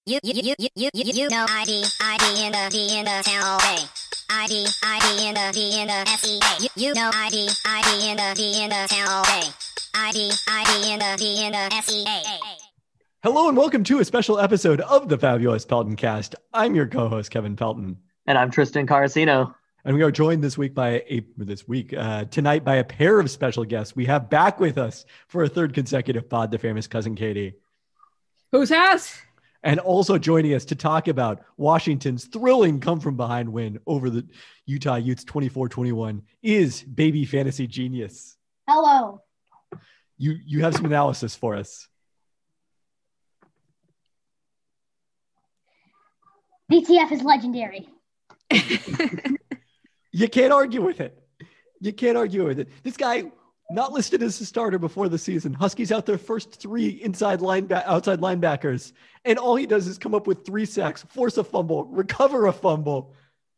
You know ID in the town all day. ID in the SEA. You know ID in the town all day. ID in the SEA. Hello and welcome to a special episode of the Fabulous Pelton Cast. I'm your co-host Kevin Pelton, and I'm Tristan Carasino. And we are joined tonight by a pair of special guests. We have back with us for a third consecutive pod, the famous cousin Katie. Who's house? And also joining us to talk about Washington's thrilling come-from-behind win over the Utah Utes 24-21 is baby fantasy genius. Hello. You have some analysis for us. ZTF is legendary. You can't argue with it. This guy, not listed as a starter before the season. Huskies out their first three outside linebackers, and all he does is come up with 3 sacks, force a fumble, recover a fumble.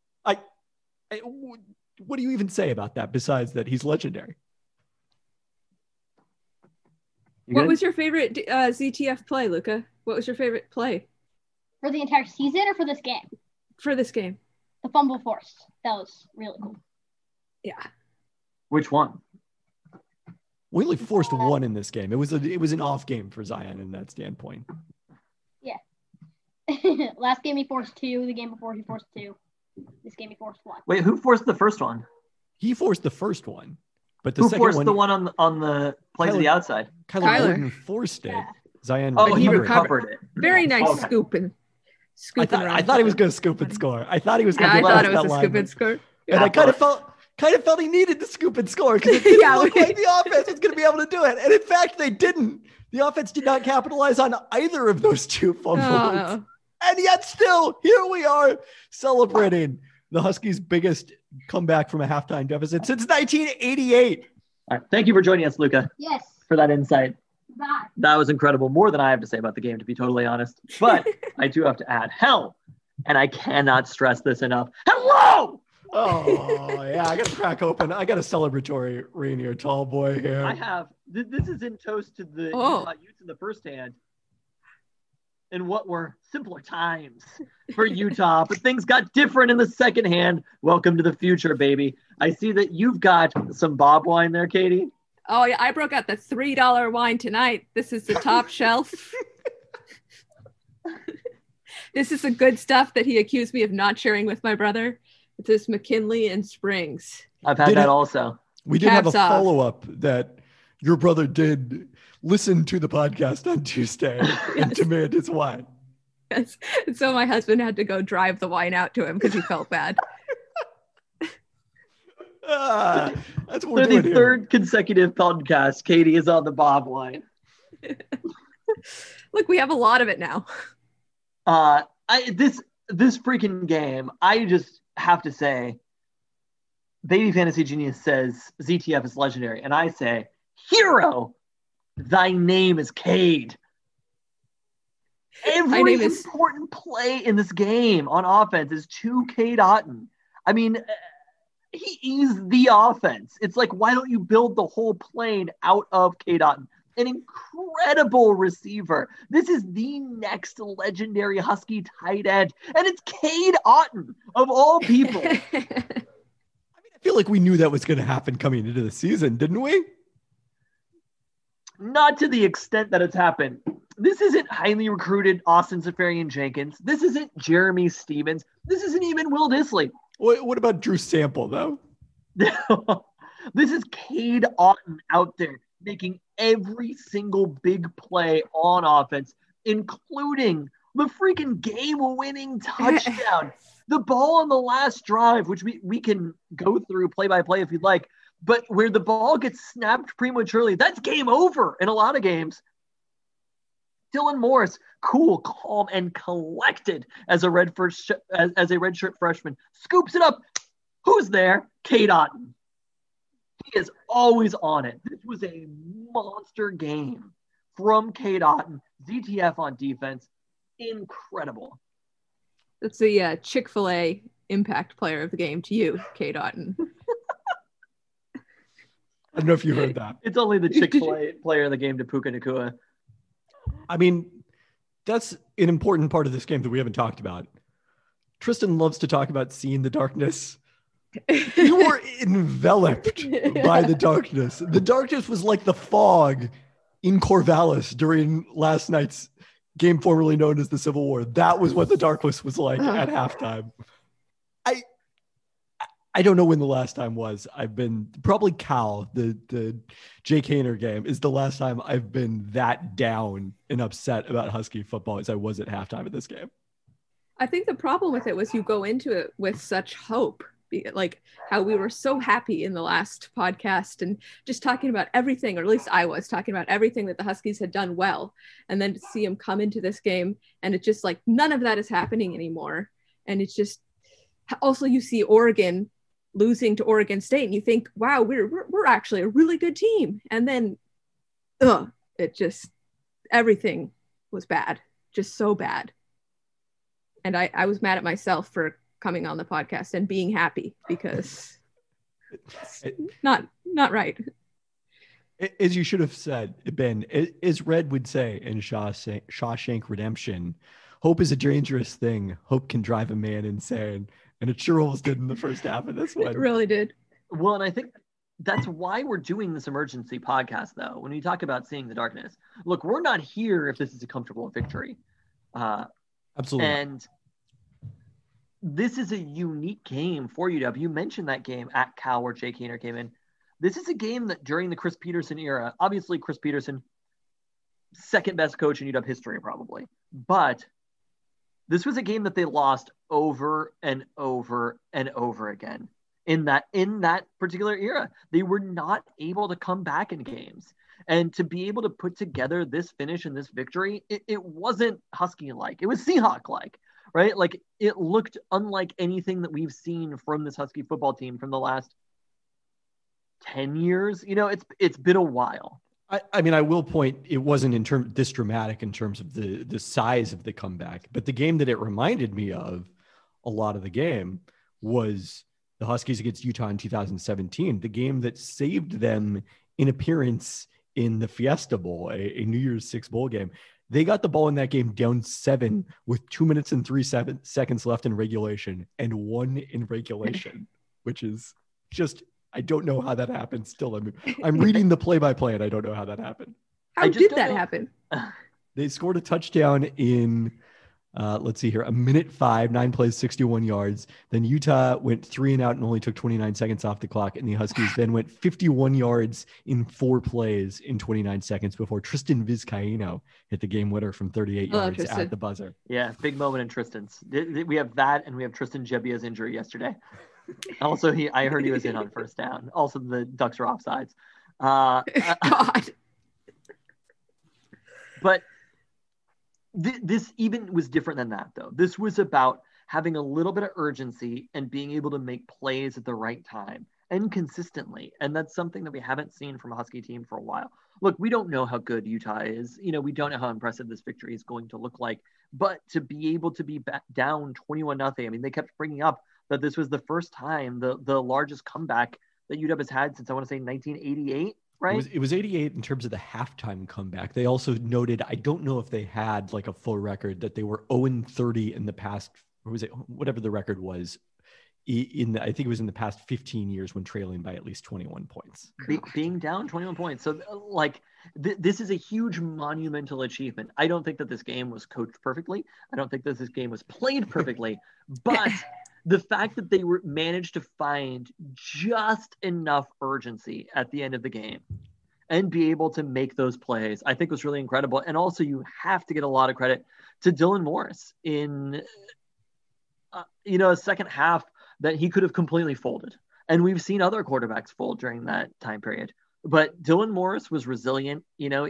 What do you even say about that besides that he's legendary? What was your favorite ZTF play, Luca? What was your favorite play? For the entire season or for this game? For this game. The fumble forced. That was really cool. Yeah. Which one? We only forced one in this game. It was an off game for Zion in that standpoint. Yeah. Last game he forced 2. The game before he forced 2. This game he forced 1. Wait, who forced the first one? He forced the first one. But the who second forced one, the one on the play to the outside? Kyler Gordon forced it. Yeah. Zion. He recovered it. Very nice scooping. I thought he was going to scoop and score. I thought it was a scoop and score. And I kind of felt he needed to scoop and score because it didn't look like the offense was going to be able to do it. And in fact, they didn't. The offense did not capitalize on either of those 2 fumbles. Oh. And yet still, here we are celebrating the Huskies' biggest comeback from a halftime deficit since 1988. All right. Thank you for joining us, Luca. Yes. For that insight. Bye. That was incredible. More than I have to say about the game, to be totally honest. But I do have to add, and I cannot stress this enough. Hello! Oh, yeah. I got to crack open. I got a celebratory Rainier tall boy here. I have. This is in toast to the Utah Utes in the first hand. In what were simpler times for Utah, but things got different in the second hand. Welcome to the future, baby. I see that you've got some Bob wine there, Katie. Oh, yeah. I broke out the $3 wine tonight. This is the top shelf. This is the good stuff that he accused me of not sharing with my brother. It's this McKinley and Springs. I've had that also. We did have a follow-up that your brother did listen to the podcast on Tuesday and demand his wine. Yes. And so my husband had to go drive the wine out to him because he felt bad. That's what for the third consecutive podcast, Katie is on the Bob wine. Look, we have a lot of it now. This freaking game, I just have to say, Baby Fantasy Genius says ZTF is legendary, and I say, hero, thy name is Cade. Every important play in this game on offense is to Cade Otton. I mean, he is the offense. It's like, why don't you build the whole plane out of Cade Otton? An incredible receiver. This is the next legendary Husky tight end, and it's Cade Otton, of all people. I feel like we knew that was going to happen coming into the season, didn't we? Not to the extent that it's happened. This isn't highly recruited Austin Seferian-Jenkins. This isn't Jeremy Stevens. This isn't even Will Dissly. What about Drew Sample, though? This is Cade Otton out there making every single big play on offense, including the freaking game-winning touchdown. The ball on the last drive, which we can go through play by play if you'd like, but where the ball gets snapped prematurely, that's game over in a lot of games. Dylan Morris, cool, calm, and collected as a redshirt freshman, scoops it up. Who's there? Cade Otton. He is always on it. This was a monster game from Cade Otton. ZTF on defense, incredible. That's the Chick-fil-A impact player of the game to you, Cade Otton. I don't know if you heard that. It's only the Chick-fil-A player of the game to Puka Nacua. I mean, That's an important part of this game that we haven't talked about. Tristan loves to talk about seeing the darkness. You were enveloped by the darkness. The darkness was like the fog in Corvallis during last night's game formerly known as the Civil War. That was what the darkness was like at halftime. I don't know when the last time was. I've been probably Cal, the Jake Haener game is the last time I've been that down and upset about Husky football as I was at halftime of this game. I think the problem with it was you go into it with such hope, like how we were so happy in the last podcast and just talking about everything, or at least I was talking about everything that the Huskies had done well. And then to see them come into this game and it's just like none of that is happening anymore. And it's just also you see Oregon losing to Oregon State and you think, wow, we're actually a really good team. And then it just, everything was bad, just so bad. And I was mad at myself for coming on the podcast and being happy because it's not right. As you should have said, Ben, as Red would say in Shawshank Redemption, hope is a dangerous thing. Hope can drive a man insane. And it sure almost did in the first half of this one. It really did. Well, and I think that's why we're doing this emergency podcast, though. When we talk about seeing the darkness, look, we're not here if this is a comfortable victory. Absolutely. And this is a unique game for UW. You mentioned that game at Cal where Jake Haener came in. This is a game that during the Chris Petersen era, obviously Chris Petersen, second best coach in UW history probably, but this was a game that they lost over and over and over again. In that particular era, they were not able to come back in games. And to be able to put together this finish and this victory, it wasn't Husky-like. It was Seahawk-like, right? Like, it looked unlike anything that we've seen from this Husky football team from the last 10 years. You know, it's been a while. I mean, I will point, it wasn't this dramatic in terms of the size of the comeback, but the game that it reminded me of a lot of the game was the Huskies against Utah in 2017, the game that saved them in appearance in the Fiesta Bowl, a New Year's Six bowl game. They got the ball in that game down 7 with 2 minutes and 3 seconds left in regulation and won in regulation, which is just, I don't know how that happened still. I'm reading the play-by-play and I don't know how that happened. How did that happen? They scored a touchdown in, let's see here, a minute 5, 9 plays, 61 yards. Then Utah went 3 and out and only took 29 seconds off the clock. And the Huskies then went 51 yards in 4 plays in 29 seconds before Tristan Vizcaino hit the game winner from 38 yards Tristan. at the buzzer. Yeah, big moment in Tristan's. We have that, and we have Tristan Gebbia's injury yesterday. Also, I heard he was in on first down. Also, the Ducks are offsides. God. But this even was different than that, though. This was about having a little bit of urgency and being able to make plays at the right time and consistently. And that's something that we haven't seen from a Husky team for a while. Look, we don't know how good Utah is. You know, we don't know how impressive this victory is going to look like. But to be able to be back down 21-0, I mean, they kept bringing up that this was the first time, the largest comeback that UW has had since, I want to say, 1988, right? It was 88 in terms of the halftime comeback. They also noted, I don't know if they had like a full record, that they were 0-30 in the past, or was it whatever the record was, I think it was in the past 15 years when trailing by at least 21 points. Being down 21 points. So like this is a huge monumental achievement. I don't think that this game was coached perfectly. I don't think that this game was played perfectly, but the fact that they managed to find just enough urgency at the end of the game and be able to make those plays, I think was really incredible. And also you have to get a lot of credit to Dylan Morris in, a second half that he could have completely folded. And we've seen other quarterbacks fold during that time period. But Dylan Morris was resilient. You know,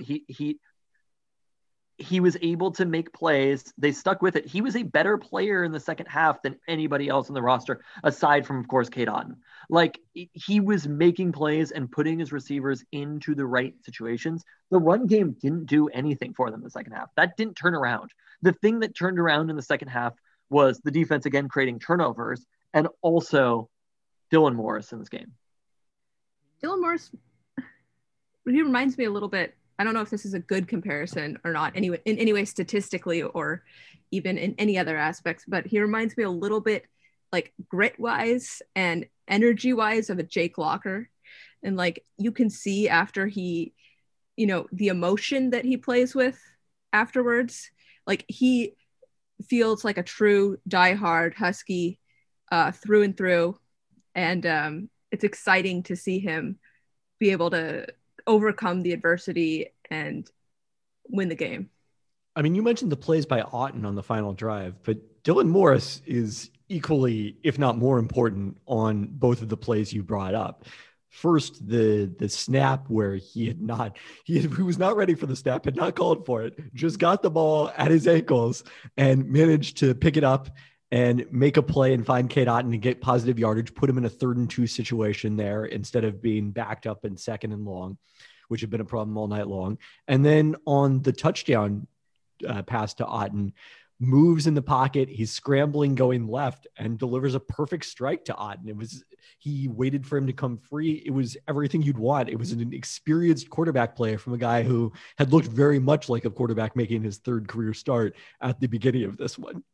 he was able to make plays. They stuck with it. He was a better player in the second half than anybody else in the roster, aside from, of course, Cade Otton. Like, he was making plays and putting his receivers into the right situations. The run game didn't do anything for them in the second half. That didn't turn around. The thing that turned around in the second half was the defense, again, creating turnovers, and also Dylan Morris in this game. Dylan Morris, he reminds me a little bit I don't know if this is a good comparison or not, anyway, in any way statistically or even in any other aspects, but he reminds me a little bit like grit wise and energy wise of a Jake Locker. And like you can see after he, you know, the emotion that he plays with afterwards, like he feels like a true diehard Husky through and through. And it's exciting to see him be able to overcome the adversity and win the game. I mean, you mentioned the plays by Otton on the final drive, but Dylan Morris is equally, if not more important on both of the plays you brought up. First, the snap where he was not ready for the snap, had not called for it, just got the ball at his ankles and managed to pick it up and make a play and find Cade Otton and get positive yardage, put him in a 3rd and 2 situation there instead of being backed up in 2nd and long, which had been a problem all night long. And then on the touchdown pass to Otton, moves in the pocket. He's scrambling going left and delivers a perfect strike to Otton. He waited for him to come free. It was everything you'd want. It was an experienced quarterback play from a guy who had looked very much like a quarterback making his 3rd career start at the beginning of this one.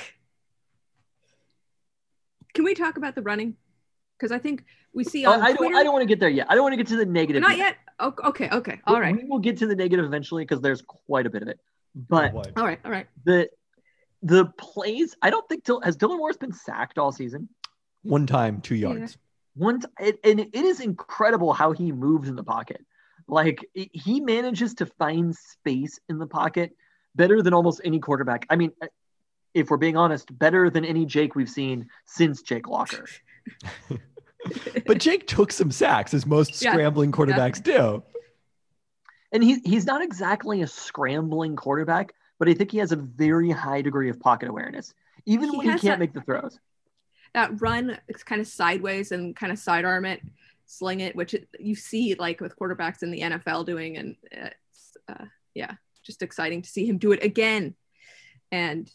Can we talk about the running? Because I think we see on Twitter. I don't want to get there yet. I don't want to get to the negative. Not yet. Oh, okay. All right. We will get to the negative eventually because there's quite a bit of it. But all right. The plays, I don't think has Dylan Morris been sacked all season? One time, 2 yards. And it is incredible how he moves in the pocket. Like he manages to find space in the pocket better than almost any quarterback. I mean, if we're being honest, better than any Jake we've seen since Jake Locker. But Jake took some sacks, as most scrambling quarterbacks do. And he's not exactly a scrambling quarterback, but I think he has a very high degree of pocket awareness, even when he can't make the throws. That run, it's kind of sideways and kind of sidearm it, sling it, which you see like with quarterbacks in the NFL doing. And it's, just exciting to see him do it again. And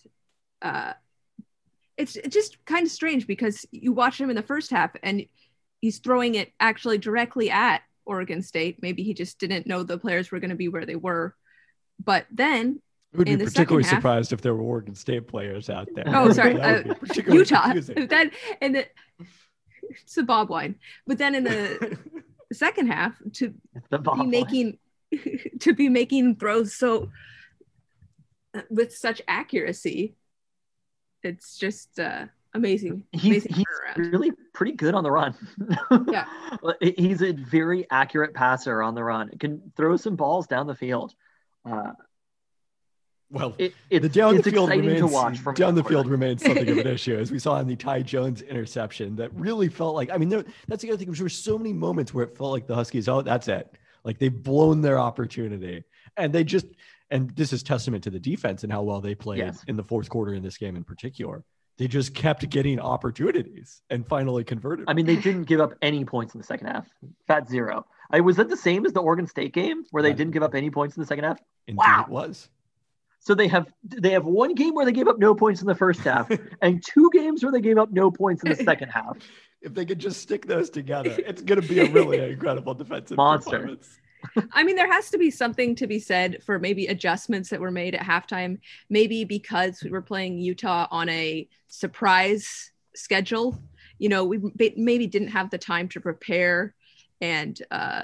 it's just kind of strange because you watch him in the first half and he's throwing it actually directly at Oregon State. Maybe he just didn't know the players were going to be where they were. But then I would be particularly surprised if there were Oregon State players out there. Oh, sorry. Utah. It's a bob wine. But then in the second half to be making throws so with such accuracy, it's just amazing. He's really pretty good on the run. Yeah. He's a very accurate passer on the run. Can throw some balls down the field. The down the field remains something of an issue, as we saw in the Ty Jones interception. That really felt like, that's the other thing. There were so many moments where it felt like the Huskies, that's it. Like they've blown their opportunity, and this is testament to the defense and how well they played in the 4th quarter in this game in particular. They just kept getting opportunities and finally converted. I mean, they didn't give up any points in the second half. Fat 0. Was that the same as the Oregon State game where they didn't give up any points in the second half? Indeed, it was. So they have one game where they gave up no points in the first half and 2 games where they gave up no points in the second half. If they could just stick those together, it's going to be a really incredible defensive performance. I mean, there has to be something to be said for maybe adjustments that were made at halftime, maybe because we were playing Utah on a surprise schedule. You know, we maybe didn't have the time to prepare and,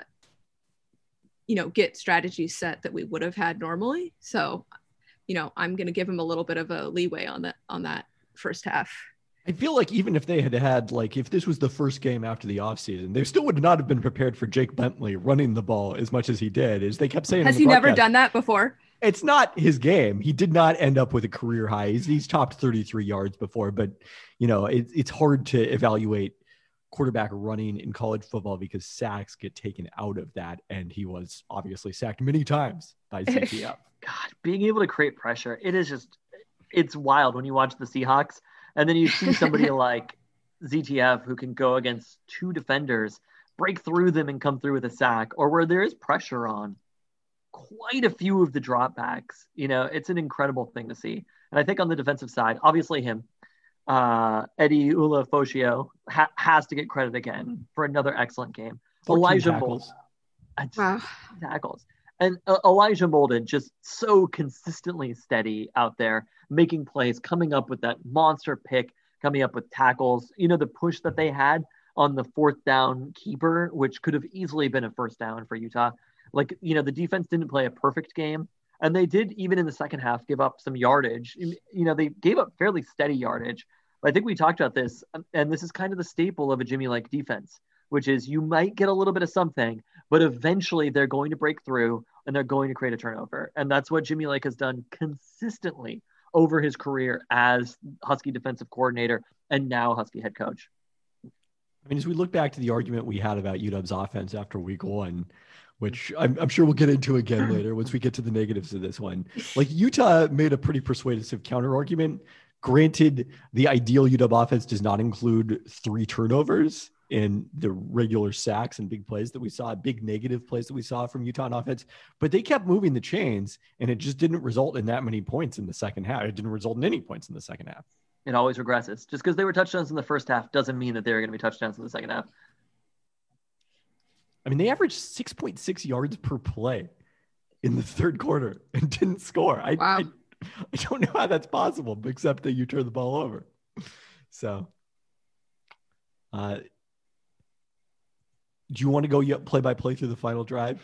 get strategies set that we would have had normally. So, I'm going to give him a little bit of a leeway on that first half. I feel like even if they had if this was the first game after the offseason, they still would not have been prepared for Jake Bentley running the ball as much as he did. As they kept saying, has he never done that before? It's not his game. He did not end up with a career high. He's topped 33 yards before, but it's hard to evaluate quarterback running in college football because sacks get taken out of that, and he was obviously sacked many times by ZTF. God, being able to create pressure, it's wild when you watch the Seahawks. And then you see somebody like ZTF who can go against 2 defenders, break through them and come through with a sack, or where there is pressure on quite a few of the dropbacks. It's an incredible thing to see. And I think on the defensive side, obviously him, Eddie Ulofoshio has to get credit again for another excellent game. Elijah Molina. Tackles. And Elijah Molden just so consistently steady out there, making plays, coming up with that monster pick, coming up with tackles. The push that they had on the 4th down keeper, which could have easily been a 1st down for Utah. The defense didn't play a perfect game. And they did, even in the second half, give up some yardage. They gave up fairly steady yardage. But I think we talked about this, and this is kind of the staple of a Jimmy Lake defense, which is you might get a little bit of something, but eventually they're going to break through and they're going to create a turnover. And that's what Jimmy Lake has done consistently over his career as Husky defensive coordinator and now Husky head coach. I mean, as we look back to the argument we had about UW's offense after week 1, which I'm sure we'll get into again later once we get to the negatives of this one. Utah made a pretty persuasive counter argument. Granted, the ideal UW offense does not include 3 turnovers in the regular sacks and big plays that we saw, big negative plays that we saw from Utah on offense, but they kept moving the chains and it just didn't result in that many points in the second half. It didn't result in any points in the second half. It always regresses. Just because they were touchdowns in the first half doesn't mean that they're going to be touchdowns in the second half. I mean, they averaged 6.6 yards per play in the third quarter and didn't score. Wow. I don't know how that's possible, except that you turn the ball over. So, do you want to go play by play through the final drive?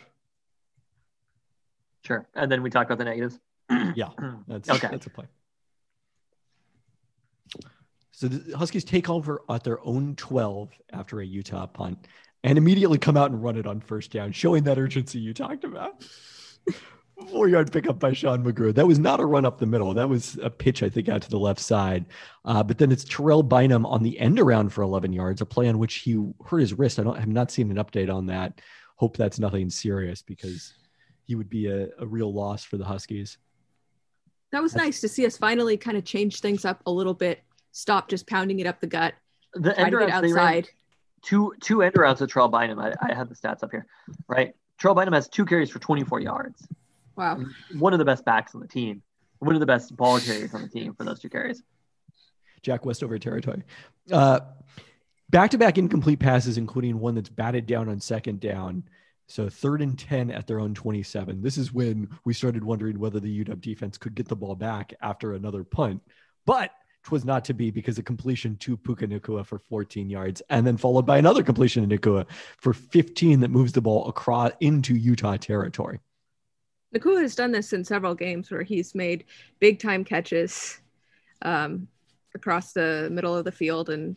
Sure. And then we talk about the negatives. Yeah, that's a play. So the Huskies take over at their own 12 after a Utah punt and immediately come out and run it on 1st down, showing that urgency you talked about. 4-yard pickup by Sean McGrew. That was not a run up the middle. That was a pitch, I think, out to the left side. But then it's Terrell Bynum on the end around for 11 yards, a play on which he hurt his wrist. I have not seen an update on that. Hope that's nothing serious because he would be a real loss for the Huskies. That was nice to see us finally kind of change things up a little bit. Stop just pounding it up the gut. The end routes, outside. Two end routes with Terrell Bynum. I have the stats up here, right? Terrell Bynum has 2 carries for 24 yards. Wow. One of the best backs on the team. One of the best ball carriers on the team for those 2 carries. Jack Westover territory. Back-to-back incomplete passes, including one that's batted down on 2nd down. So 3rd and 10 at their own 27. This is when we started wondering whether the UW defense could get the ball back after another punt. But it was not to be because of completion to Puka Nacua for 14 yards and then followed by another completion to Nacua for 15 that moves the ball across into Utah territory. Nacua has done this in several games where he's made big time catches across the middle of the field. And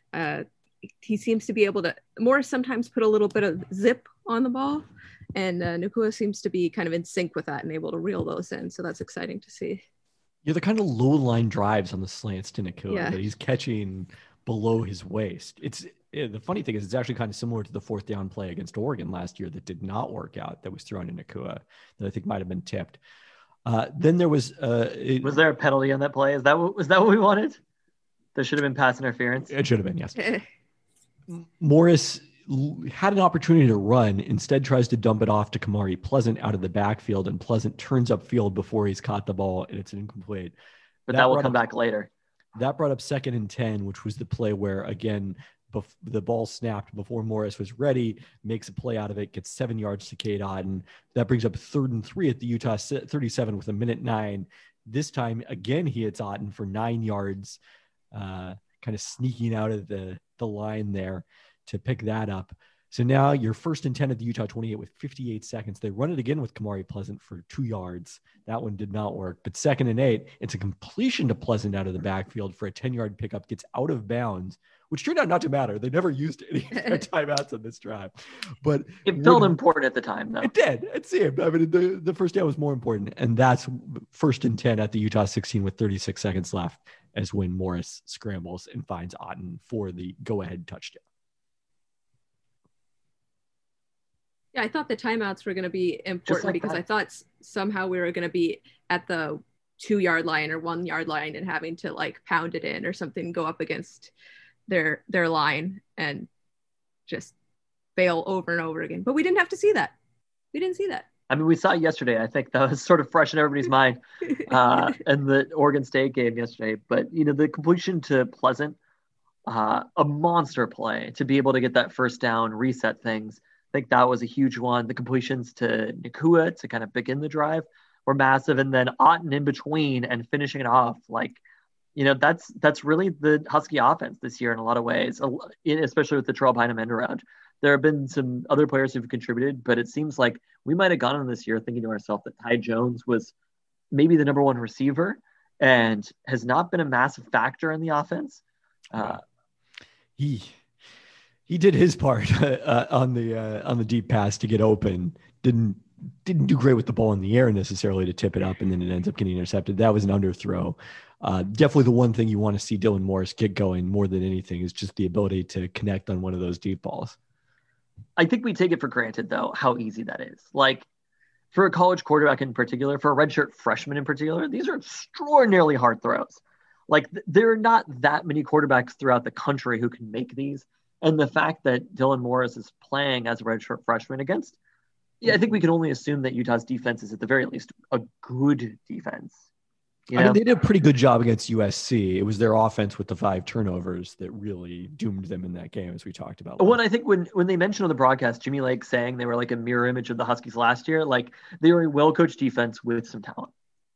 he seems to be able to more sometimes put a little bit of zip on the ball. And Nacua seems to be kind of in sync with that and able to reel those in. So that's exciting to see. Yeah, the kind of low line drives on the slants to Nacua that he's catching below his waist. The funny thing is it's actually kind of similar to the 4th down play against Oregon last year that did not work out, that was thrown to Nacua that I think might have been tipped. Then there was was there a penalty on that play? Was that what we wanted? There should have been pass interference. It should have been, yes. Morris had an opportunity to run, instead tries to dump it off to Kamari Pleasant out of the backfield, and Pleasant turns upfield before he's caught the ball, and it's incomplete. But that will come back later. That brought up 2nd and 10, which was the play where, again, the ball snapped before Morris was ready, makes a play out of it, gets 7 yards to Cade Otton. That brings up 3rd and 3 at the Utah 37 with 1:09. This time, again, he hits Otton for 9 yards, kind of sneaking out of the line there to pick that up. So now you're 1st and 10 at the Utah 28 with 58 seconds. They run it again with Kamari Pleasant for 2 yards. That one did not work. But 2nd and 8, it's a completion to Pleasant out of the backfield for a 10-yard pickup, gets out of bounds, which turned out not to matter. They never used any timeouts on this drive. But it felt important at the time, though. It did. It seemed. I mean, the first down was more important. And that's 1st and 10 at the Utah 16 with 36 seconds left as when Morris scrambles and finds Otton for the go-ahead touchdown. Yeah, I thought the timeouts were going to be important because I thought somehow we were going to be at the 2-yard line or 1-yard line and having to like pound it in or something, go up against their line and just fail over and over again. But we didn't have to see that. We didn't see that. I mean, we saw it yesterday. I think that was sort of fresh in everybody's mind in the Oregon State game yesterday. But, the completion to Pleasant, a monster play to be able to get that 1st down, reset things. think that was a huge one. The completions to Nacua to kind of begin the drive were massive. And then Otten in between and finishing it off. Like, that's really the Husky offense this year in a lot of ways, especially with the Terrell Bynum end around. There have been some other players who've contributed, but it seems like we might have gone on this year thinking to ourselves that Ty Jones was maybe the number one receiver and has not been a massive factor in the offense. He did his part on the deep pass to get open. Didn't do great with the ball in the air necessarily to tip it up, and then it ends up getting intercepted. That was an underthrow. Definitely the one thing you want to see Dylan Morris get going more than anything is just the ability to connect on one of those deep balls. I think we take it for granted, though, how easy that is. Like, for a college quarterback in particular, for a redshirt freshman in particular, these are extraordinarily hard throws. Like, there are not that many quarterbacks throughout the country who can make these. And the fact that Dylan Morris is playing as a redshirt freshman against, I think we can only assume that Utah's defense is at the very least a good defense. I mean, they did a pretty good job against USC. It was their offense with the 5 turnovers that really doomed them in that game, as we talked about. Well, I think when they mentioned on the broadcast, Jimmy Lake saying they were like a mirror image of the Huskies last year, like they were a well-coached defense with some talent.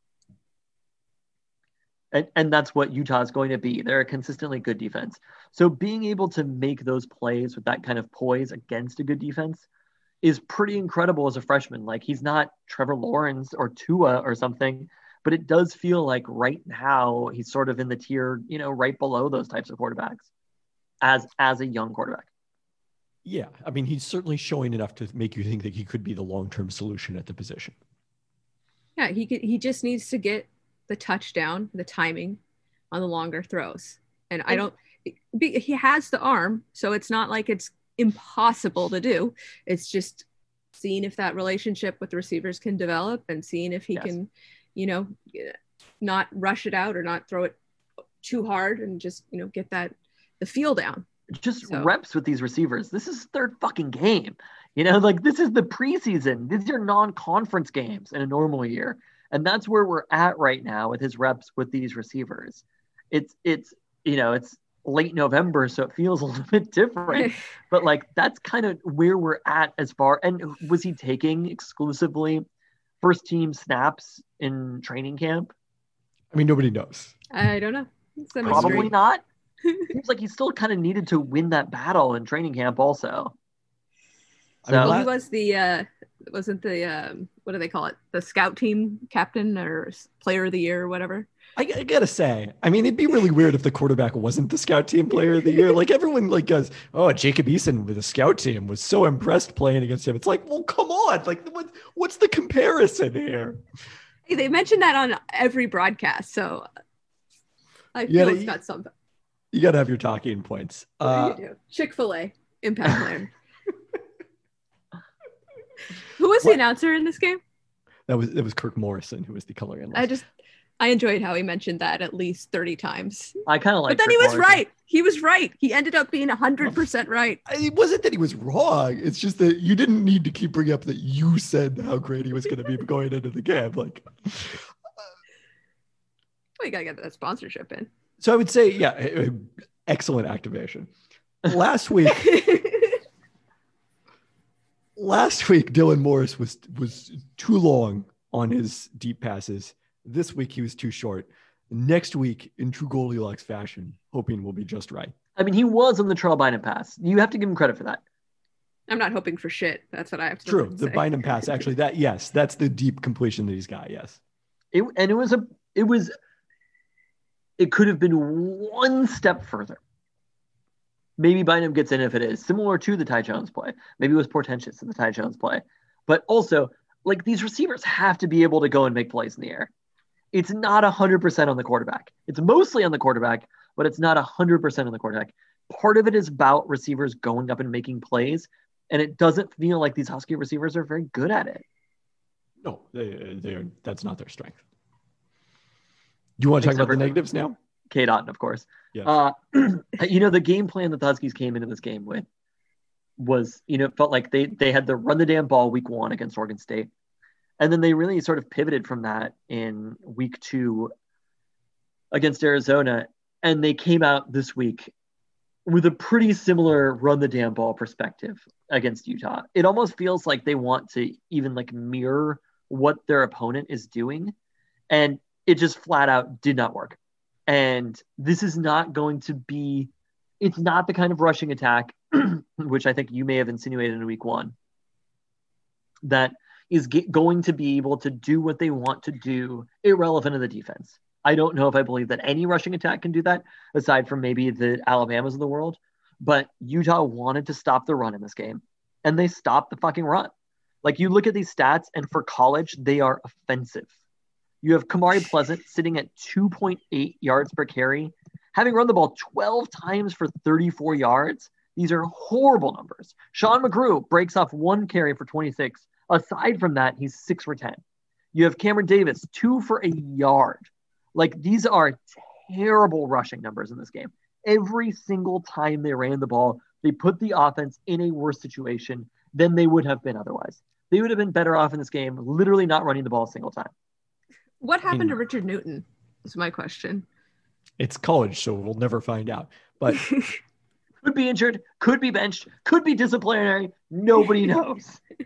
And that's what Utah is going to be. They're a consistently good defense. So being able to make those plays with that kind of poise against a good defense is pretty incredible as a freshman. Like, he's not Trevor Lawrence or Tua or something, but it does feel like right now he's sort of in the tier, right below those types of quarterbacks as a young quarterback. Yeah. I mean, he's certainly showing enough to make you think that he could be the long-term solution at the position. Yeah. He just needs to get the touchdown, the timing on the longer throws. And he has the arm, so it's not like it's impossible to do. It's just seeing if that relationship with the receivers can develop and seeing if he can, not rush it out or not throw it too hard and just, get the feel down. Reps with these receivers. This is their fucking game. Like, this is the preseason. These are non-conference games in a normal year. And that's where we're at right now with his reps with these receivers. It's late November, so it feels a little bit different. But like, that's kind of where we're at as far. And was he taking exclusively first team snaps in training camp? I mean, nobody knows. I don't know. Probably not. Seems like he still kind of needed to win that battle in training camp also. So he was wasn't the what do they call it? The scout team captain or player of the year or whatever. I gotta say, I mean, it'd be really weird if the quarterback wasn't the scout team player of the year. Like, everyone like goes, "Oh, Jacob Eason with the scout team was so impressed playing against him." It's like, well, come on, like, what's the comparison here? Hey, they mentioned that on every broadcast, so I feel it's got something. You gotta have your talking points. What do you do? Chick-fil-A impact player. Who was the announcer in this game? That was Kirk Morrison, who was the color analyst. I enjoyed how he mentioned that at least 30 times. I kind of like. But then Kirk he was Morrison. right. He was right. He ended up being 100% right. It wasn't that he was wrong. It's just that you didn't need to keep bringing up that you said how great he was going to be going into the game. Like, we got to get that sponsorship in. So I would say, yeah, excellent activation. Last week, Dylan Morris was too long on his deep passes. This week, he was too short. Next week, in true Goldilocks fashion, hoping will be just right. I mean, he was on the Terrell Bynum pass. You have to give him credit for that. I'm not hoping for shit. That's what I have to True. say. The Bynum pass, actually, that's the deep completion that he's got. Yes. It could have been one step further. Maybe Bynum gets in if it is similar to the Ty Jones play. Maybe it was portentous in the Ty Jones play. But also, like, these receivers have to be able to go and make plays in the air. It's not 100% on the quarterback. It's mostly on the quarterback, but it's not 100% on the quarterback. Part of it is about receivers going up and making plays, and it doesn't feel like these Husky receivers are very good at it. No, that's not their strength. Do you want to talk about the negatives now? Cade Otton, of course. Yeah. The game plan that the Huskies came into this game with was, it felt like they had to run the damn ball week 1 against Oregon State. And then they really sort of pivoted from that in week 2 against Arizona. And they came out this week with a pretty similar run the damn ball perspective against Utah. It almost feels like they want to even like mirror what their opponent is doing. And it just flat out did not work. And this is not going to be, it's not the kind of rushing attack, which I think you may have insinuated in week 1, that is going to be able to do what they want to do, irrelevant of the defense. I don't know if I believe that any rushing attack can do that, aside from maybe the Alabamas of the world. But Utah wanted to stop the run in this game, and they stopped the fucking run. Like, you look at these stats, and for college, they are offensive. You have Kamari Pleasant sitting at 2.8 yards per carry, having run the ball 12 times for 34 yards. These are horrible numbers. Sean McGrew breaks off 1 carry for 26. Aside from that, he's 6 for 10. You have Cameron Davis, 2 for a yard. Like, these are terrible rushing numbers in this game. Every single time they ran the ball, they put the offense in a worse situation than they would have been otherwise. They would have been better off in this game, literally not running the ball a single time. What happened to Richard Newton is my question. It's college, so we'll never find out. But could be injured, could be benched, could be disciplinary. Nobody knows.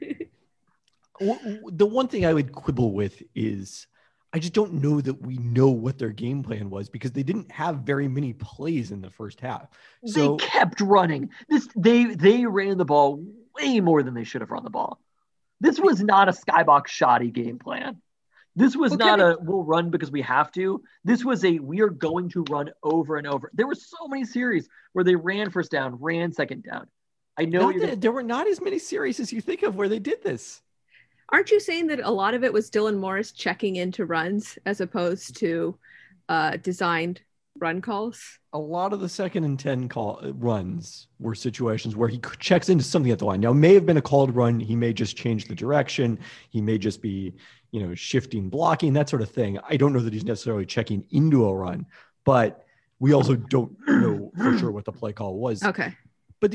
The one thing I would quibble with is I just don't know that we know what their game plan was, because they didn't have very many plays in the first half. So they kept running. They ran the ball way more than they should have run the ball. This was not a skybox shoddy game plan. This was we'll run because we have to. This was we are going to run over and over. There were so many series where they ran first down, ran second down. I know there were not as many series as you think of where they did this. Aren't you saying that a lot of it was Dylan Morris checking into runs as opposed to designed run calls? A lot of the 2nd and 10 runs were situations where he checks into something at the line. Now, it may have been a called run. He may just change the direction. He may just be, shifting, blocking, that sort of thing. I don't know that he's necessarily checking into a run, but we also don't know for sure what the play call was. Okay. But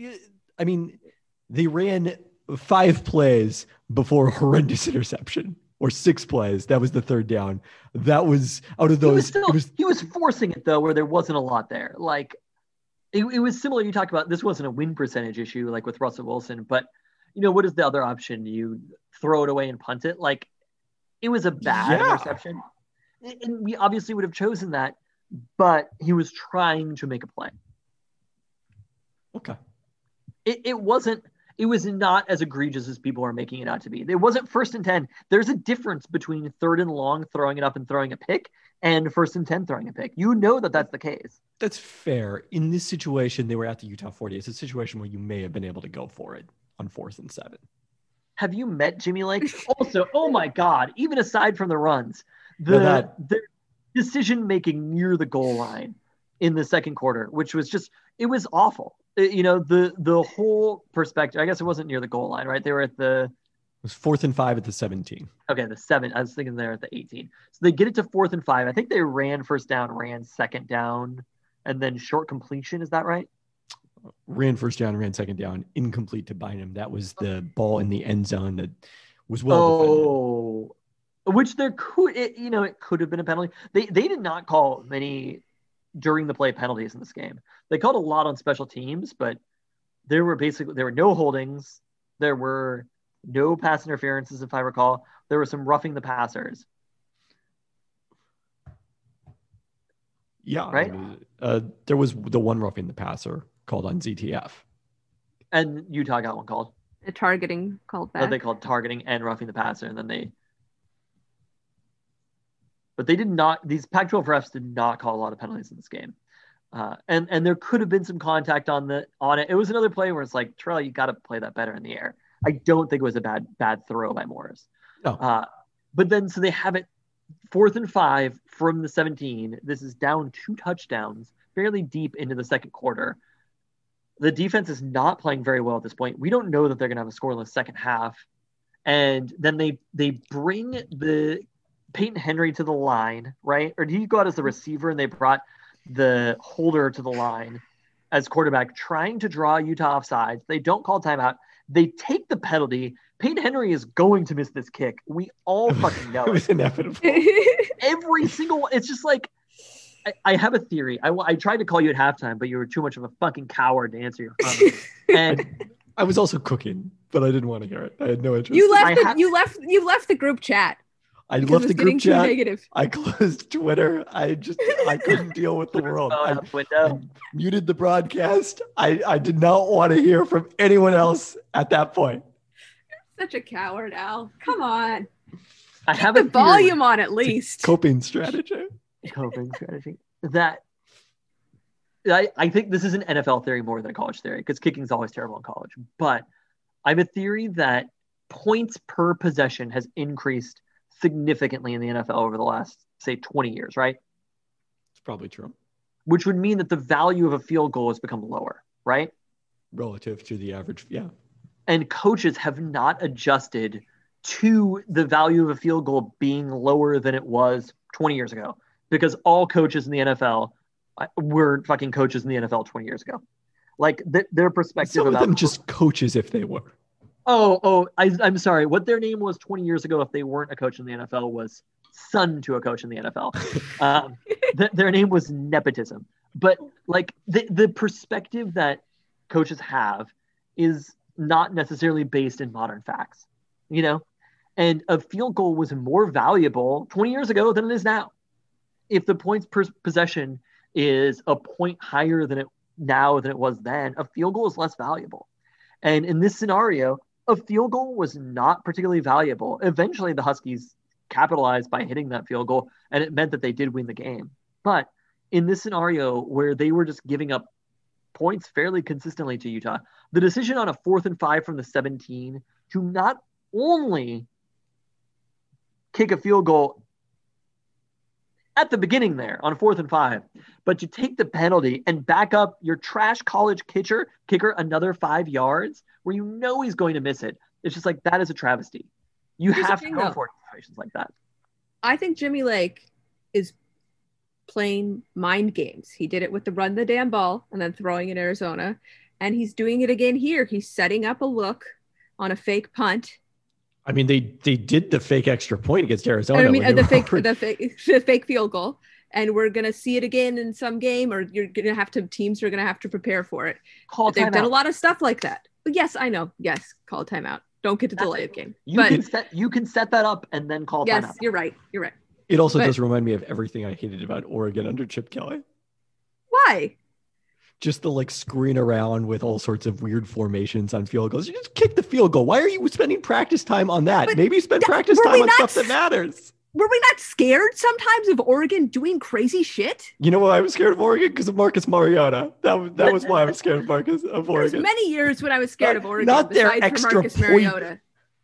they ran 5 plays before a horrendous interception, or 6 plays. That was the 3rd down. That was out of those. He was forcing it though, where there wasn't a lot there. Like it was similar. You talked about this wasn't a win percentage issue like with Russell Wilson, but what is the other option? You throw it away and punt it. Like it was a bad interception, and we obviously would have chosen that, but he was trying to make a play. Okay. It was not as egregious as people are making it out to be. It wasn't 1st and 10. There's a difference between 3rd and long throwing it up and throwing a pick and 1st and 10 throwing a pick. That's the case. That's fair. In this situation, they were at the Utah 40. It's a situation where you may have been able to go for it on 4th and 7. Have you met Jimmy Lake? Also, oh my God, even aside from the runs, their decision-making near the goal line in the second quarter, which was it was awful. The whole perspective, I guess it wasn't near the goal line, right? They were at it was 4th and 5 at the 17. Okay, the 7. I was thinking they're at the 18. So they get it to 4th and 5. I think they ran first down, ran second down, and then short completion. Is that right? Ran first down, ran second down, incomplete to Bynum. That was the ball in the end zone that was well defended. Which it could have been a penalty. They did not call many during the play penalties in this game. They called a lot on special teams, but there were no holdings. There were no pass interferences, if I recall. There were some roughing the passers. Yeah. Right? There was the one roughing the passer called on ZTF. And Utah got one called. The targeting called back. They called targeting and roughing the passer, and then but they did not. These Pac-12 refs did not call a lot of penalties in this game, and there could have been some contact on it. It was another play where it's like, Terrell, you got to play that better in the air. I don't think it was a bad throw by Morris. No. But then so they have it 4th and 5 from the 17. This is down 2 touchdowns, fairly deep into the second quarter. The defense is not playing very well at this point. We don't know that they're going to have a scoreless second half. And then they bring the Peyton Henry to the line, right? Or did he go out as the receiver and they brought the holder to the line as quarterback, trying to draw Utah offsides? They don't call timeout. They take the penalty. Peyton Henry is going to miss this kick. We all fucking know it was inevitable. Every single one. It's just like, I have a theory. I tried to call you at halftime, but you were too much of a fucking coward to answer your phone. And I was also cooking, but I didn't want to hear it. I had no interest. You left the group chat. I left the group chat. Negative. I closed Twitter. I couldn't deal with the world. I muted the broadcast. I did not want to hear from anyone else at that point. You're such a coward, Al. Come on. I have the volume on at least. Coping strategy. That I think this is an NFL theory more than a college theory, because kicking is always terrible in college. But I have a theory that points per possession has increased significantly in the NFL over the last, say, 20 years, right? It's probably true. Which would mean that the value of a field goal has become lower, right? Relative to the average, yeah. And coaches have not adjusted to the value of a field goal being lower than it was 20 years ago, because all coaches in the NFL were fucking coaches in the NFL 20 years ago. Like their perspective Some about of them just coaches if they were. I'm sorry. What their name was 20 years ago, if they weren't a coach in the NFL, was son to a coach in the NFL. Their name was nepotism. But like the perspective that coaches have is not necessarily based in modern facts, you know? And a field goal was more valuable 20 years ago than it is now. If the points per possession is a point higher than it was then, a field goal is less valuable. And in this scenario, a field goal was not particularly valuable. Eventually, the Huskies capitalized by hitting that field goal, and it meant that they did win the game. But in this scenario where they were just giving up points fairly consistently to Utah, the decision on a 4th and 5 from the 17 to not only kick a field goal at the beginning there on 4th and 5, but to take the penalty and back up your trash college kicker another 5 yards where you know he's going to miss it. It's just like, that is a travesty. You have to go for situations like that. I think Jimmy Lake is playing mind games. He did it with the run the damn ball and then throwing in Arizona. And he's doing it again here. He's setting up a look on a fake punt. I mean, they did the fake extra point against Arizona. I mean, the fake field goal. And we're going to see it again in some game, or teams are going to have to prepare for it. They've done a lot of stuff like that. But yes, I know. Yes, call timeout. Don't get to delay a game. You can set that up and then call timeout. Yes, you're right. It also does remind me of everything I hated about Oregon under Chip Kelly. Why? Just the screen around with all sorts of weird formations on field goals. You just kick the field goal. Why are you spending practice time on that? But maybe spend practice time on stuff that matters. Were we not scared sometimes of Oregon doing crazy shit? You know why I was scared of Oregon? Because of Marcus Mariota. That was why I was scared of Oregon. There's many years when I was scared of Oregon. Not their extra Marcus point. Mariota.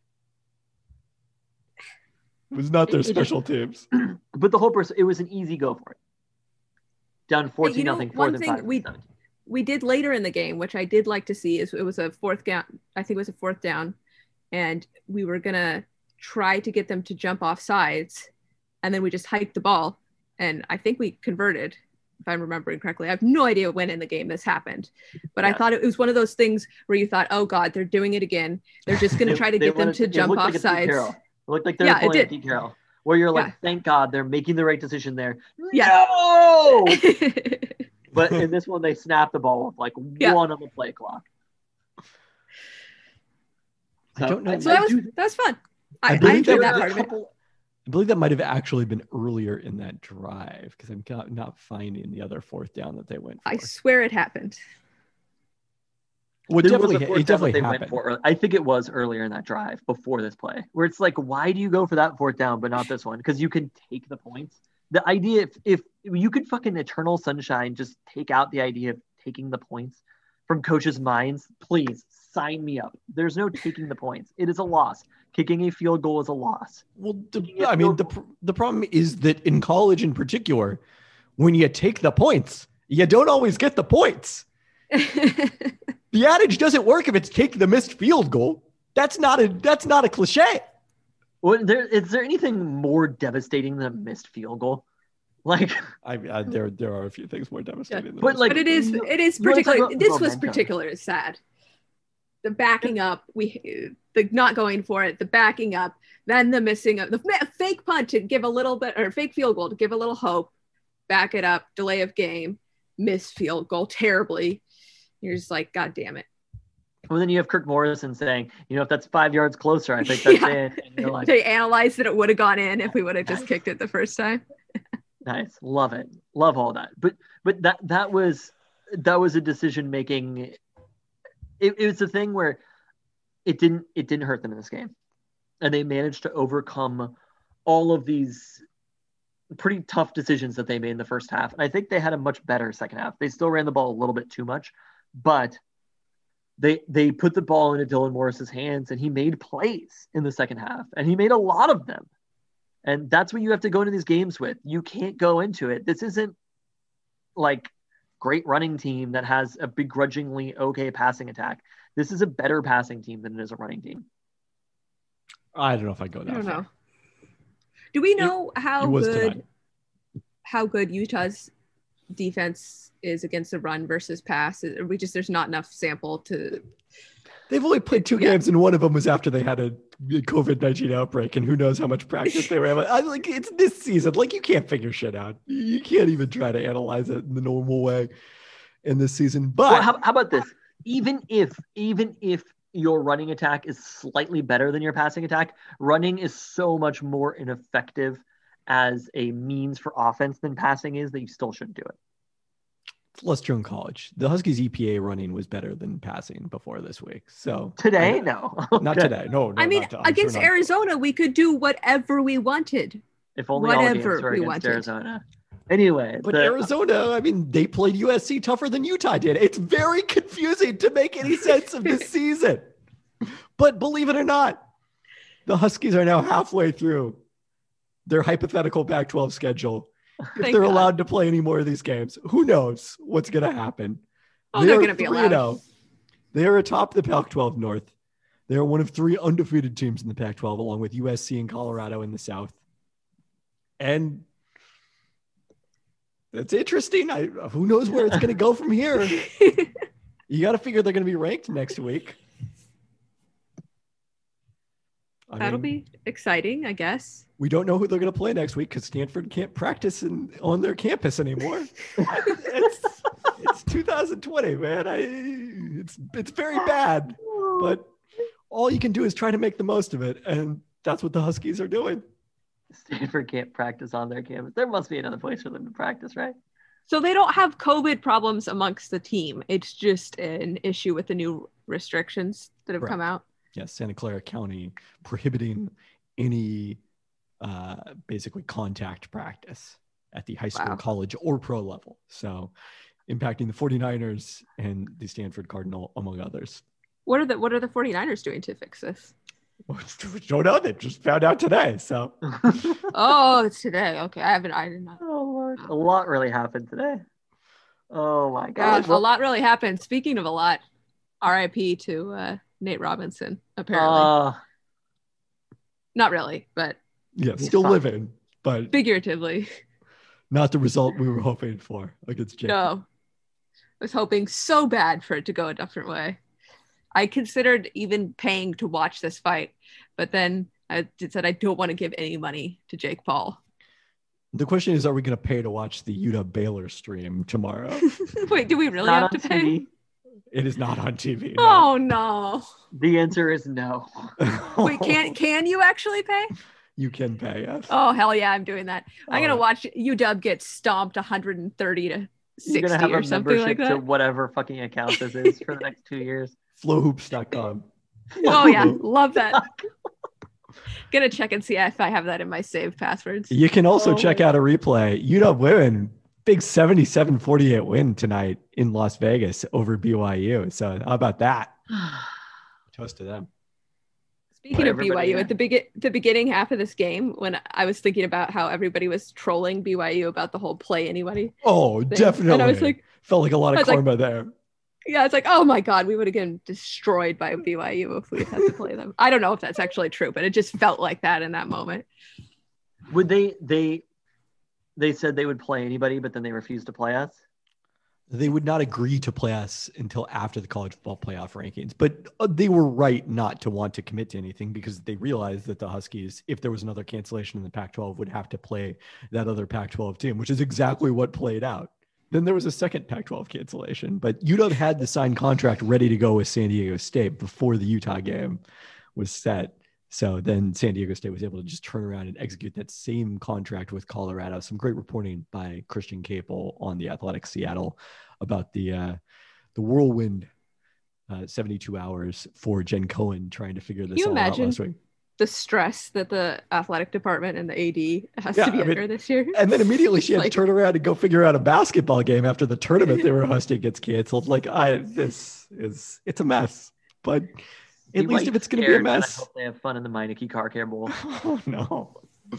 It was not their special teams. But the whole it was an easy go for it. Down 14-0. One thing we did later in the game, which I did like to see, is it was a fourth down. I think it was a 4th down, and we were gonna try to get them to jump off sides, and then we just hiked the ball, and I think we converted, if I'm remembering correctly. I have no idea when in the game this happened, but I thought it was one of those things where you thought, oh God, they're doing it again. They're just going to try to get them to jump off sides. It looked like they were pulling a Pete Carroll, where you're like, thank God they're making the right decision there. Yeah. No! But in this one, they snapped the ball with 1 on the play clock. I don't know. So that was fun. I enjoyed that part of it. I believe that might have actually been earlier in that drive, because I'm not finding the other 4th down that they went for. I swear it happened. Well, it definitely happened. I think it was earlier in that drive before this play, where it's like, why do you go for that 4th down but not this one? Because you can take the points. The idea, if you could fucking eternal sunshine, just take out the idea of taking the points from coaches' minds, please sign me up. There's no taking the points. It is a loss. Kicking a field goal is a loss. Well, the problem is that in college in particular, when you take the points, you don't always get the points. The adage doesn't work if it's take the missed field goal. That's not a cliche. Well, is there anything more devastating than a missed field goal? There are a few things more devastating. But it is particularly. This was particularly sad. The backing up, the not going for it, the backing up, then the missing of the fake punt to give a little bit, or fake field goal to give a little hope, back it up, delay of game, miss field goal terribly. You're just like, God damn it. Well, then you have Kirk Morrison saying, if that's 5 yards closer, I think that's in. And you're like, they analyzed that it would have gone in if we would have just kicked it the first time. Nice. Love it. Love all that. But that was a decision making. It was a thing where it didn't hurt them in this game. And they managed to overcome all of these pretty tough decisions that they made in the first half. And I think they had a much better second half. They still ran the ball a little bit too much, but they put the ball into Dylan Morris's hands, and he made plays in the second half, and he made a lot of them. And that's what you have to go into these games with. You can't go into it. This isn't like great running team that has a begrudgingly okay passing attack. This is a better passing team than it is a running team. I don't know if I go that far. I don't know. Do we know how good Utah's defense is against the run versus pass? There's not enough sample to. They've only played 2 games, and one of them was after they had a COVID-19 outbreak, and who knows how much practice they were having. It's this season. You can't figure shit out. You can't even try to analyze it in the normal way in this season. But how about this? Even if your running attack is slightly better than your passing attack, running is so much more ineffective as a means for offense than passing is that you still shouldn't do it. It's less true in college. The Huskies EPA running was better than passing before this week. So today, no. Not today. No, I mean, against Arizona, we could do whatever we wanted. If only all games were against Arizona. Anyway. But Arizona, I mean, they played USC tougher than Utah did. It's very confusing to make any sense of this season. But believe it or not, the Huskies are now halfway through their hypothetical Pac-12 schedule. If they're allowed to play any more of these games, who knows what's going to happen? They're going to be allowed. They are atop the Pac-12 North. They are one of 3 undefeated teams in the Pac-12, along with USC and Colorado in the South. And that's interesting. Who knows where it's going to go from here? You got to figure they're going to be ranked next week. That'll be exciting, I guess. We don't know who they're going to play next week because Stanford can't practice on their campus anymore. It's 2020, man. It's very bad, but all you can do is try to make the most of it, and that's what the Huskies are doing. Stanford can't practice on their campus. There must be another place for them to practice, right? So they don't have COVID problems amongst the team. It's just an issue with the new restrictions that have come out. Yes, Santa Clara County prohibiting any basically contact practice at the high school, college, or pro level. So impacting the 49ers and the Stanford Cardinal, among others. What are the 49ers doing to fix this? We don't know. They just found out today. So oh, it's today. Okay. I did not. Oh Lord. A lot really happened today. Oh my God. A lot really happened. Speaking of a lot, RIP to Nate Robinson, apparently. Not really, but yeah, still living, but figuratively. Not the result we were hoping for against Jake. No. I was hoping so bad for it to go a different way. I considered even paying to watch this fight, but then I said I don't want to give any money to Jake Paul. The question is, are we going to pay to watch the Utah Baylor stream tomorrow? Wait, do we really have to pay? TV. It is not on TV. No. Oh no. The answer is no. Wait, can you actually pay? You can pay, yes. Oh hell yeah, I'm doing that. I'm gonna watch UW get stomped 130 to 60 You're gonna have or a something like that. To whatever fucking account this is for the next 2 years. Flowhoops.com. Oh yeah, love that. Gonna check and see if I have that in my saved passwords. You can also check out a replay. UW women, big 77-48 win tonight in Las Vegas over BYU. So how about that? Toast to them. Speaking of BYU, at the beginning half of this game, when I was thinking about how everybody was trolling BYU about the whole play anybody. Oh, thing. Definitely. And I was like, felt like a lot of karma there. Yeah, it's like, oh my God, we would have been destroyed by BYU if we had to play them. I don't know if that's actually true, but it just felt like that in that moment. Would they said they would play anybody, but then they refused to play us? They would not agree to play us until after the college football playoff rankings, but they were right not to want to commit to anything because they realized that the Huskies, if there was another cancellation in the Pac-12, would have to play that other Pac-12 team, which is exactly what played out. Then there was a second Pac-12 cancellation, but UW had the signed contract ready to go with San Diego State before the Utah game was set. So then San Diego State was able to just turn around and execute that same contract with Colorado. Some great reporting by Christian Capel on The Athletic Seattle about the whirlwind 72 hours for Jen Cohen trying to figure this all out last week. The stress that the athletic department and the AD has to be under this year. And then immediately she had to turn around and go figure out a basketball game after the tournament they were hosting gets canceled. It's a mess, but at least if it's going to be a mess. I hope they have fun in the Meineke Car Care Bowl. Oh, no.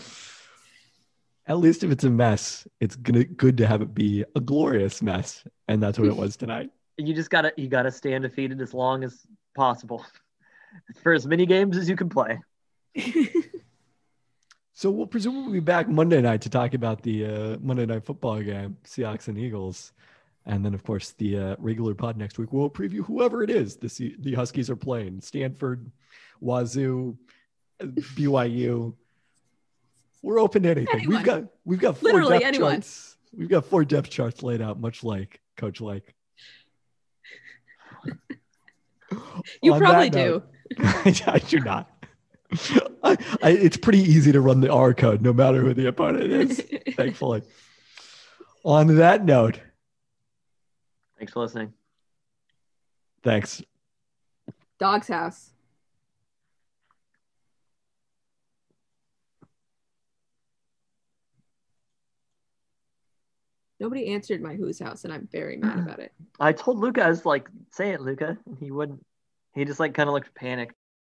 At least if it's a mess, it's good to have it be a glorious mess. And that's what it was tonight. You just gotta stay undefeated as long as possible for as many games as you can play. So we'll presumably be back Monday night to talk about the Monday Night Football game, Seahawks and Eagles. And then, of course, the regular pod next week, we'll preview whoever it is the Huskies are playing. Stanford, Wazoo, BYU. We're open to anything. Anyone. We've got 4 literally depth anyone. charts. We've got 4 depth charts laid out, much like Coach Lake. You probably do. I do not. It's pretty easy to run the R code no matter who the opponent is, thankfully. On that note, thanks for listening. Thanks. Dog's house. Nobody answered my whose house, and I'm very mad about it. I told Luca, I was like, say it, Luca. And he wouldn't. He just kind of looked panicked.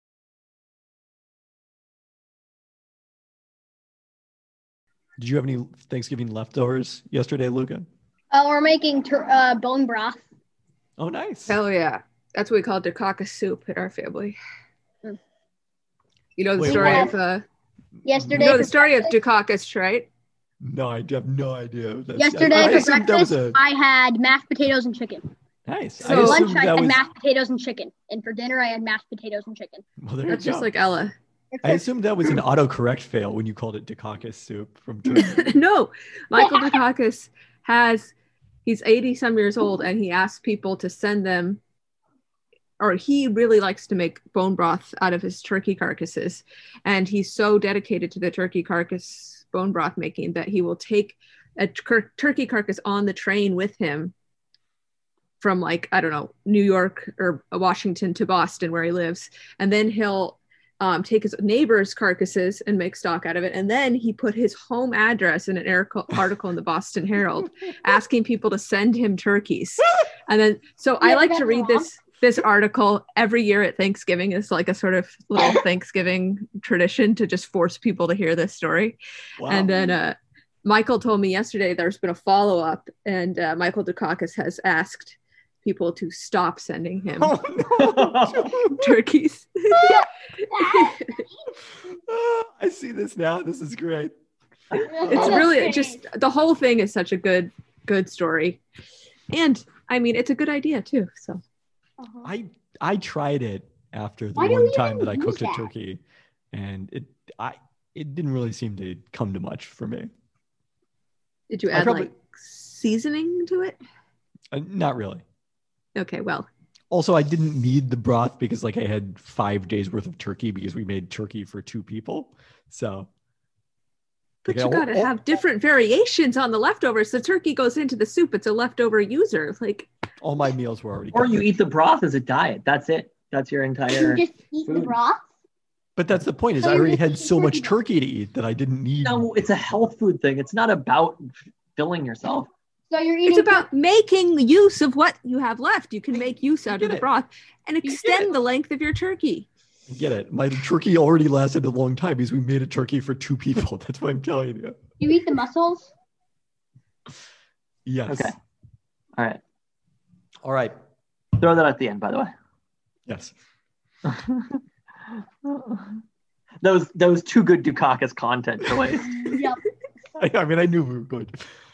Did you have any Thanksgiving leftovers yesterday, Luca? We're making bone broth. Oh, nice. Hell yeah. That's what we call Dukakis soup at our family. You know the story of yesterday. You know the story of Dukakis, right? No, I have no idea. Yesterday for breakfast, I had mashed potatoes and chicken. Nice. For lunch, I had mashed potatoes and chicken. And for dinner, I had mashed potatoes and chicken. Well, that's just like Ella. I assumed that was an autocorrect fail when you called it Dukakis soup from Turkey. No, Michael Dukakis he's 80-some years old, and he asks people to send them, or he really likes to make bone broth out of his turkey carcasses. And he's so dedicated to the turkey carcass bone broth making that he will take a turkey carcass on the train with him from New York or Washington to Boston where he lives. And then he'll take his neighbor's carcasses and make stock out of it. And then he put his home address in an article in the Boston Herald asking people to send him turkeys. And then, so I like to read this article every year at Thanksgiving. It's like a sort of little Thanksgiving tradition to just force people to hear this story. Wow. And then Michael told me yesterday there's been a follow-up, and Michael Dukakis has asked people to stop sending him turkeys. I see this now. This is great. It's really just, the whole thing is such a good story. And I mean, it's a good idea too. So I tried it after the one time that I cooked a turkey, and it didn't really seem to come to much for me. Did you add seasoning to it? Not really. Okay, well. Also, I didn't need the broth because I had 5 days worth of turkey because we made turkey for 2 people. So. But you got to have different variations on the leftovers. The turkey goes into the soup. It's a leftover user. All my meals were already. Or you eat the broth as a diet. That's it. That's your entire. You just eat the broth. But that's the point. Is I already had so much turkey to eat that I didn't need. No, it's a health food thing. It's not about filling yourself. So you're eating. It's about making use of what you have left. You can make use out of the broth and extend the length of your turkey. I get it. My turkey already lasted a long time because we made a turkey for 2 people. That's what I'm telling you. You eat the mussels? Yes. Okay. All right. Throw that at the end, by the way. Yes. That was too good Dukakis content to waste. Yep. I mean, I knew we were going to.